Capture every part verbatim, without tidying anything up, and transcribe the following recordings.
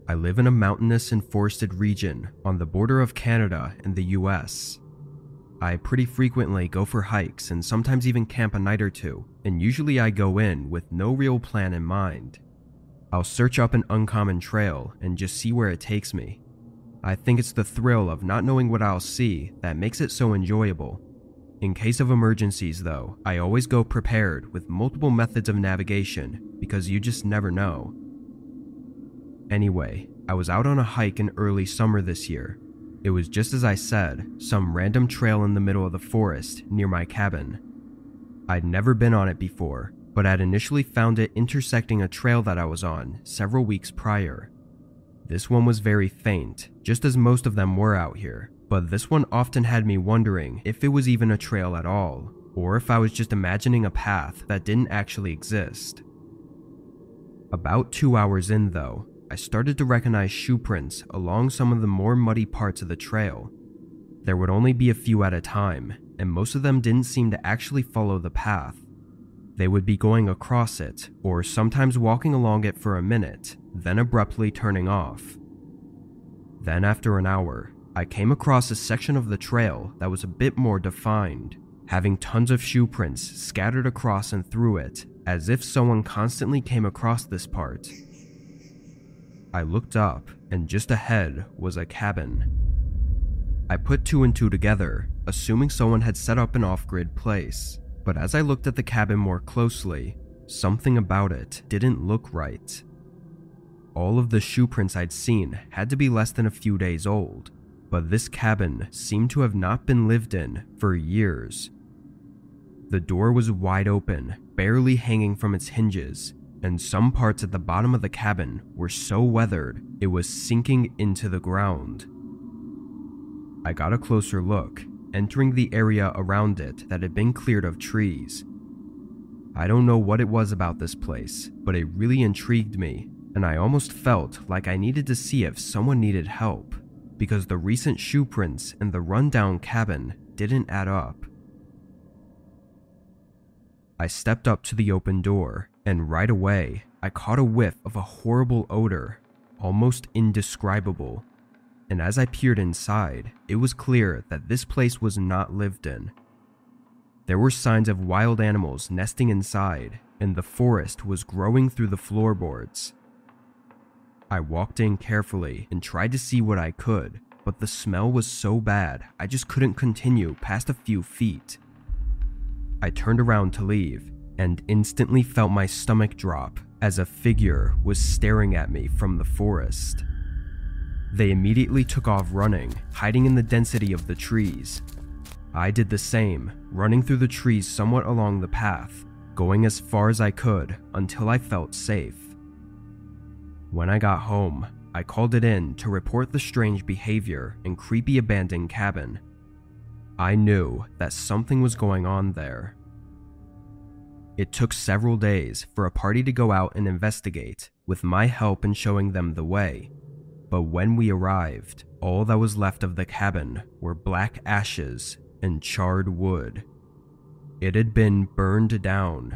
I live in a mountainous and forested region on the border of Canada and the U S. I pretty frequently go for hikes and sometimes even camp a night or two, and usually I go in with no real plan in mind. I'll search up an uncommon trail and just see where it takes me. I think it's the thrill of not knowing what I'll see that makes it so enjoyable. In case of emergencies though, I always go prepared with multiple methods of navigation because you just never know. Anyway, I was out on a hike in early summer this year. It was just as I said, some random trail in the middle of the forest near my cabin. I'd never been on it before, but I'd initially found it intersecting a trail that I was on several weeks prior. This one was very faint, just as most of them were out here, but this one often had me wondering if it was even a trail at all, or if I was just imagining a path that didn't actually exist. About two hours in though, I started to recognize shoe prints along some of the more muddy parts of the trail. There would only be a few at a time, and most of them didn't seem to actually follow the path. They would be going across it, or sometimes walking along it for a minute, then abruptly turning off. Then after an hour, I came across a section of the trail that was a bit more defined, having tons of shoe prints scattered across and through it, as if someone constantly came across this part. I looked up, and just ahead was a cabin. I put two and two together, assuming someone had set up an off-grid place, but as I looked at the cabin more closely, something about it didn't look right. All of the shoe prints I'd seen had to be less than a few days old, but this cabin seemed to have not been lived in for years. The door was wide open, barely hanging from its hinges, and some parts at the bottom of the cabin were so weathered it was sinking into the ground. I got a closer look, entering the area around it that had been cleared of trees. I don't know what it was about this place, but it really intrigued me, and I almost felt like I needed to see if someone needed help, because the recent shoe prints in the rundown cabin didn't add up. I stepped up to the open door, and right away, I caught a whiff of a horrible odor, almost indescribable. And as I peered inside, it was clear that this place was not lived in. There were signs of wild animals nesting inside, and the forest was growing through the floorboards. I walked in carefully and tried to see what I could, but the smell was so bad I just couldn't continue past a few feet. I turned around to leave, and instantly felt my stomach drop as a figure was staring at me from the forest. They immediately took off running, hiding in the density of the trees. I did the same, running through the trees somewhat along the path, going as far as I could until I felt safe. When I got home, I called it in to report the strange behavior and creepy abandoned cabin. I knew that something was going on there. It took several days for a party to go out and investigate, with my help in showing them the way. But when we arrived, all that was left of the cabin were black ashes and charred wood. It had been burned down.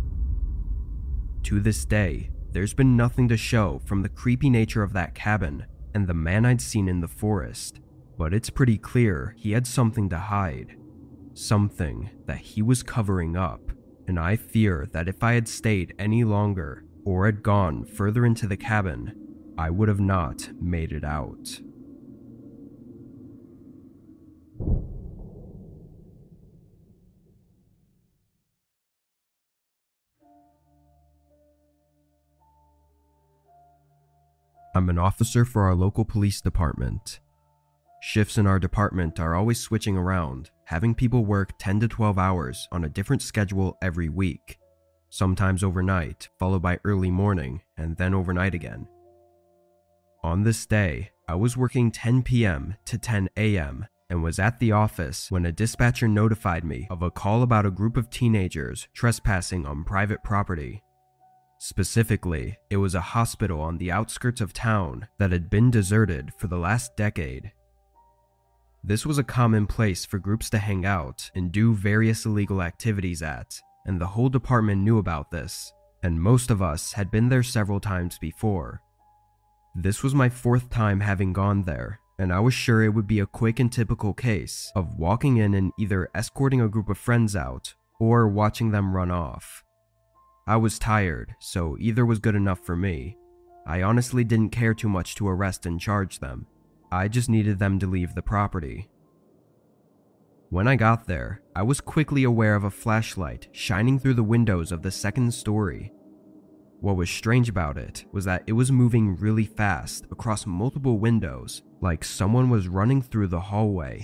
To this day, there's been nothing to show from the creepy nature of that cabin and the man I'd seen in the forest, but it's pretty clear he had something to hide, something that he was covering up, and I fear that if I had stayed any longer or had gone further into the cabin, I would have not made it out. I'm an officer for our local police department. Shifts in our department are always switching around, having people work ten to twelve hours on a different schedule every week, sometimes overnight, followed by early morning, and then overnight again. On this day, I was working ten p m to ten a m and was at the office when a dispatcher notified me of a call about a group of teenagers trespassing on private property. Specifically, it was a hospital on the outskirts of town that had been deserted for the last decade. This was a common place for groups to hang out and do various illegal activities at, and the whole department knew about this, and most of us had been there several times before. This was my fourth time having gone there, and I was sure it would be a quick and typical case of walking in and either escorting a group of friends out or watching them run off. I was tired, so either was good enough for me. I honestly didn't care too much to arrest and charge them. I just needed them to leave the property. When I got there, I was quickly aware of a flashlight shining through the windows of the second story. What was strange about it was that it was moving really fast across multiple windows, like someone was running through the hallway.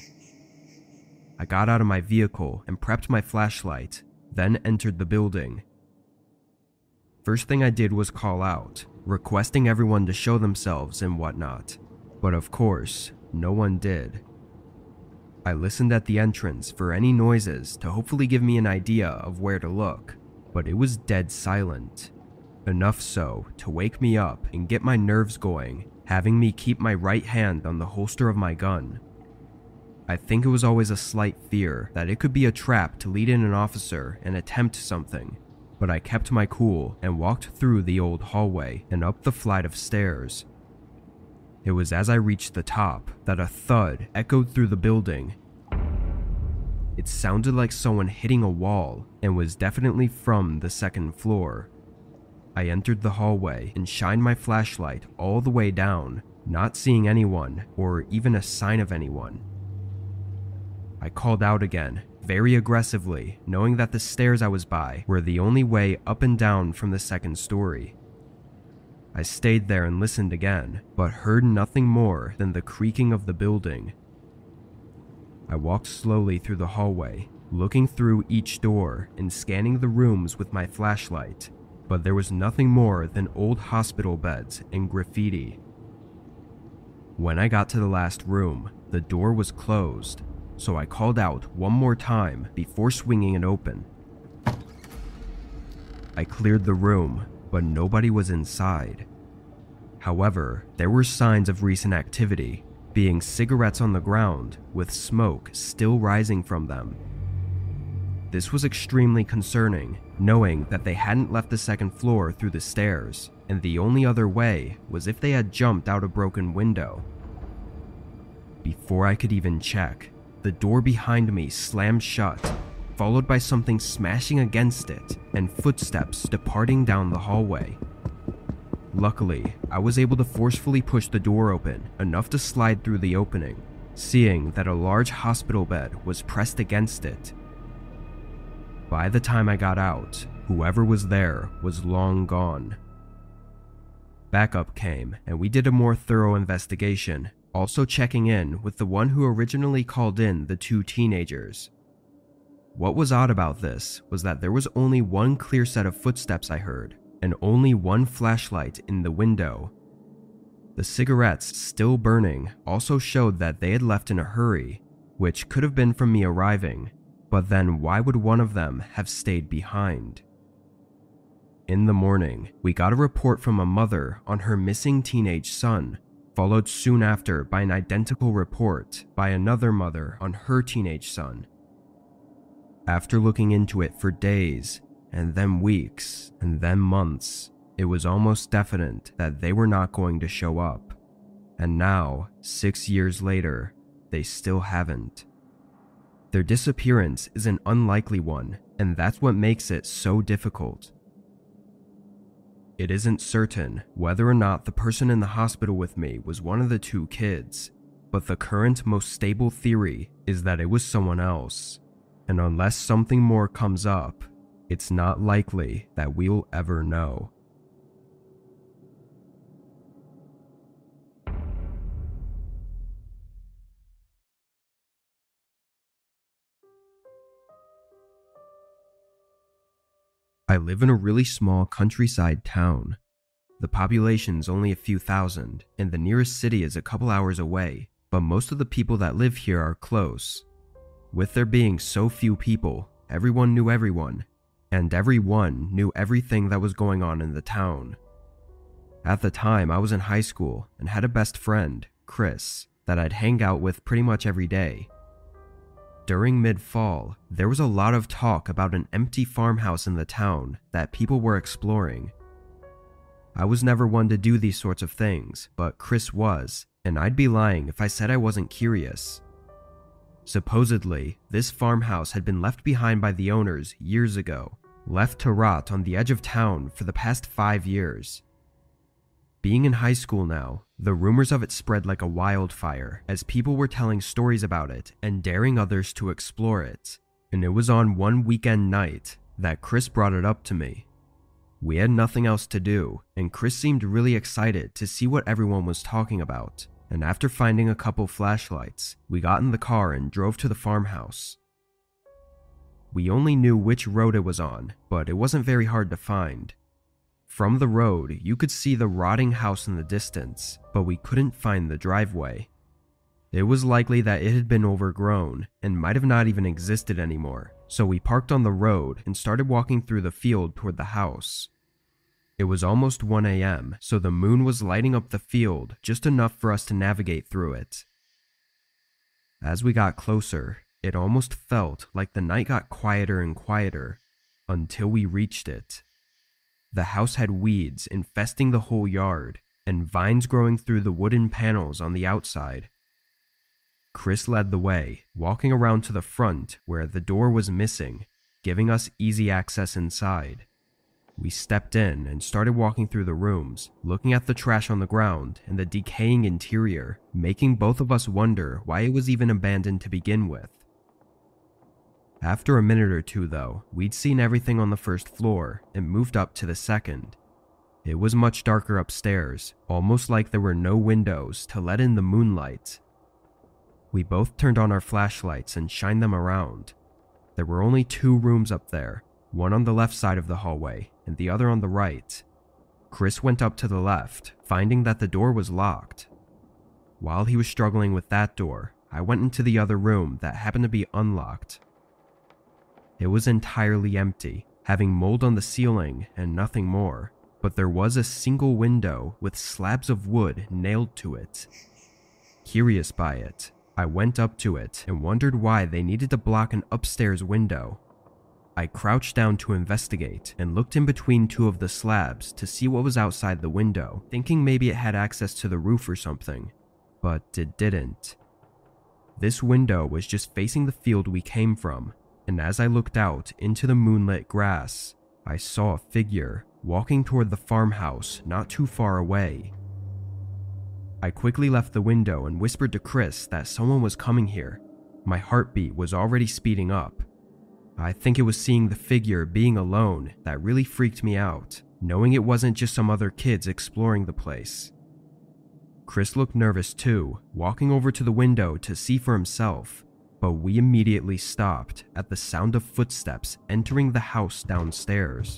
I got out of my vehicle and prepped my flashlight, then entered the building. First thing I did was call out, requesting everyone to show themselves and whatnot, but of course, no one did. I listened at the entrance for any noises to hopefully give me an idea of where to look, but it was dead silent. Enough so to wake me up and get my nerves going, having me keep my right hand on the holster of my gun. I think it was always a slight fear that it could be a trap to lead in an officer and attempt something, but I kept my cool and walked through the old hallway and up the flight of stairs. It was as I reached the top that a thud echoed through the building. It sounded like someone hitting a wall and was definitely from the second floor. I entered the hallway and shined my flashlight all the way down, not seeing anyone or even a sign of anyone. I called out again, very aggressively, knowing that the stairs I was by were the only way up and down from the second story. I stayed there and listened again, but heard nothing more than the creaking of the building. I walked slowly through the hallway, looking through each door and scanning the rooms with my flashlight, but there was nothing more than old hospital beds and graffiti. When I got to the last room, the door was closed, so I called out one more time before swinging it open. I cleared the room, but nobody was inside. However, there were signs of recent activity, being cigarettes on the ground with smoke still rising from them. This was extremely concerning, knowing that they hadn't left the second floor through the stairs, and the only other way was if they had jumped out a broken window. Before I could even check, the door behind me slammed shut, followed by something smashing against it and footsteps departing down the hallway. Luckily, I was able to forcefully push the door open enough to slide through the opening, seeing that a large hospital bed was pressed against it. By the time I got out, whoever was there was long gone. Backup came, and we did a more thorough investigation, also checking in with the one who originally called in the two teenagers. What was odd about this was that there was only one clear set of footsteps I heard, and only one flashlight in the window. The cigarettes still burning also showed that they had left in a hurry, which could have been from me arriving, but then why would one of them have stayed behind? In the morning, we got a report from a mother on her missing teenage son, followed soon after by an identical report by another mother on her teenage son. After looking into it for days, and then weeks, and then months, it was almost definite that they were not going to show up. And now, six years later, they still haven't. Their disappearance is an unlikely one, and that's what makes it so difficult. It isn't certain whether or not the person in the hospital with me was one of the two kids, but the current most stable theory is that it was someone else. And unless something more comes up, it's not likely that we'll ever know. I live in a really small countryside town. The population's only a few thousand, and the nearest city is a couple hours away, but most of the people that live here are close. With there being so few people, everyone knew everyone, and everyone knew everything that was going on in the town. At the time, I was in high school and had a best friend, Chris, that I'd hang out with pretty much every day. During mid-fall, there was a lot of talk about an empty farmhouse in the town that people were exploring. I was never one to do these sorts of things, but Chris was, and I'd be lying if I said I wasn't curious. Supposedly, this farmhouse had been left behind by the owners years ago, left to rot on the edge of town for the past five years. Being in high school now, the rumors of it spread like a wildfire as people were telling stories about it and daring others to explore it. And it was on one weekend night that Chris brought it up to me. We had nothing else to do, and Chris seemed really excited to see what everyone was talking about. And after finding a couple flashlights, we got in the car and drove to the farmhouse. We only knew which road it was on, but it wasn't very hard to find. From the road, you could see the rotting house in the distance, but we couldn't find the driveway. It was likely that it had been overgrown and might have not even existed anymore, so we parked on the road and started walking through the field toward the house. It was almost one A M, so the moon was lighting up the field just enough for us to navigate through it. As we got closer, it almost felt like the night got quieter and quieter until we reached it. The house had weeds infesting the whole yard and vines growing through the wooden panels on the outside. Chris led the way, walking around to the front where the door was missing, giving us easy access inside. We stepped in and started walking through the rooms, looking at the trash on the ground and the decaying interior, making both of us wonder why it was even abandoned to begin with. After a minute or two though, we'd seen everything on the first floor and moved up to the second. It was much darker upstairs, almost like there were no windows to let in the moonlight. We both turned on our flashlights and shined them around. There were only two rooms up there, one on the left side of the hallway and the other on the right. Chris went up to the left, finding that the door was locked. While he was struggling with that door, I went into the other room that happened to be unlocked. It was entirely empty, having mold on the ceiling and nothing more, but there was a single window with slabs of wood nailed to it. Curious by it, I went up to it and wondered why they needed to block an upstairs window. I crouched down to investigate and looked in between two of the slabs to see what was outside the window, thinking maybe it had access to the roof or something, but it didn't. This window was just facing the field we came from, and as I looked out into the moonlit grass, I saw a figure walking toward the farmhouse not too far away. I quickly left the window and whispered to Chris that someone was coming here. My heartbeat was already speeding up. I think it was seeing the figure being alone that really freaked me out, knowing it wasn't just some other kids exploring the place. Chris looked nervous too, walking over to the window to see for himself, but we immediately stopped at the sound of footsteps entering the house downstairs.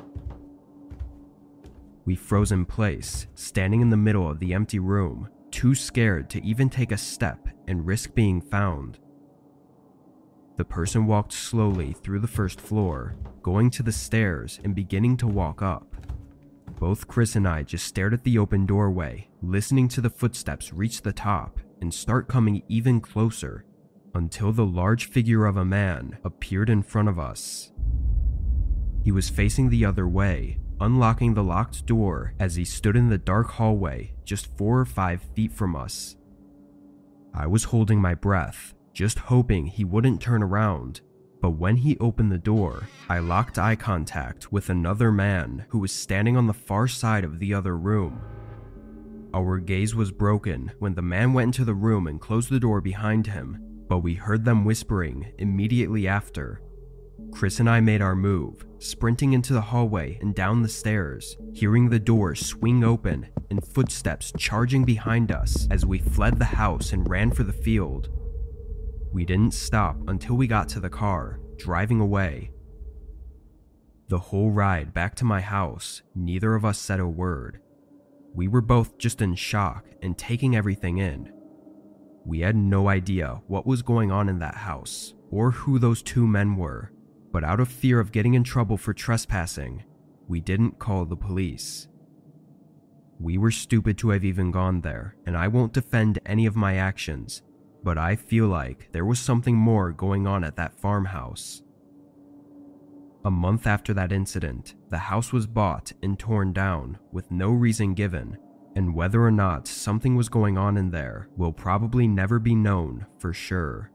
We froze in place, standing in the middle of the empty room, too scared to even take a step and risk being found. The person walked slowly through the first floor, going to the stairs and beginning to walk up. Both Chris and I just stared at the open doorway, listening to the footsteps reach the top and start coming even closer, until the large figure of a man appeared in front of us. He was facing the other way, unlocking the locked door as he stood in the dark hallway just four or five feet from us. I was holding my breath, just hoping he wouldn't turn around, but when he opened the door, I locked eye contact with another man who was standing on the far side of the other room. Our gaze was broken when the man went into the room and closed the door behind him, but we heard them whispering immediately after. Chris and I made our move, sprinting into the hallway and down the stairs, hearing the door swing open and footsteps charging behind us as we fled the house and ran for the field. We didn't stop until we got to the car, driving away. The whole ride back to my house, neither of us said a word. We were both just in shock and taking everything in. We had no idea what was going on in that house or who those two men were, but out of fear of getting in trouble for trespassing, we didn't call the police. We were stupid to have even gone there, and I won't defend any of my actions, but I feel like there was something more going on at that farmhouse. A month after that incident, the house was bought and torn down with no reason given, and whether or not something was going on in there will probably never be known for sure.